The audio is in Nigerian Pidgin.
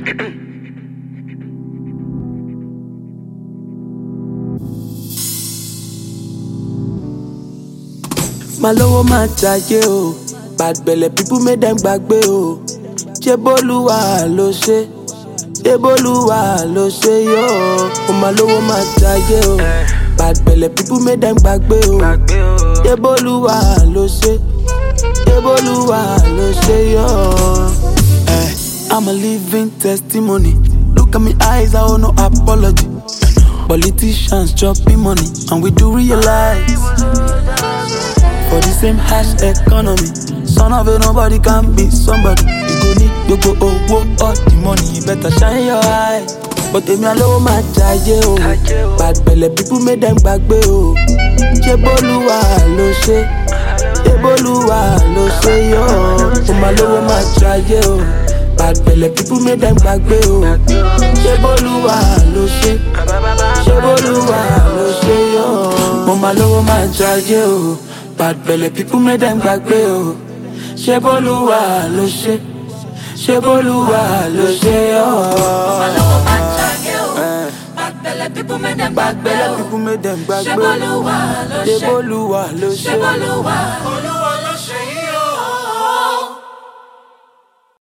Malowo ma jaye o, bad belle people make them gbagbe o. Ṣeboluwa ló ṣe, Ṣeboluwa ló ṣe yo. Malowo ma jaye o, bad belle people make them gbagbe o. Ṣeboluwa ló ṣe, Ṣeboluwa ló ṣe yo. I'm a living testimony. Look at me eyes, I owe no apology. Politicians chopping money, and we do realize. For the same hash economy, son of a nobody can be somebody. You go all the money, you better shine your eye. But me alone my jaye o, bad belle people make them gbagbe o. Ṣeboluwa ló ṣe, Ṣeboluwa ló ṣe yo. Me alone my jaye o, bad belle people make them gbagbe o. Ṣeboluwa ló ṣe, Ṣeboluwa ló ṣe yo. Me alone my jaye o. Bad belle people make them gbagbe o. Ṣeboluwa ló ṣe, Ṣeboluwa ló ṣe yo. Malowo ma jaye o. Bad belle people make them gbagbe o. Ṣeboluwa ló ṣe, Ṣeboluwa ló ṣe. Ṣeboluwa ló ṣe. Ṣeboluwa.